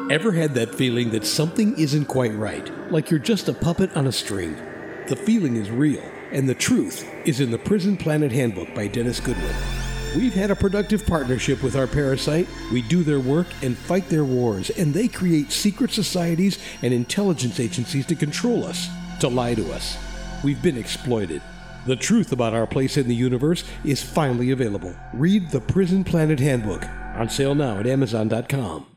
Ever had that feeling that something isn't quite right, like you're just a puppet on a string? The feeling is real, and the truth is in the Prison Planet Handbook by Dennis Goodwin. We've had a productive partnership with our parasite. We do their work and fight their wars, and they create secret societies and intelligence agencies to control us, to lie to us. We've been exploited. The truth about our place in the universe is finally available. Read the Prison Planet Handbook, on sale now at Amazon.com.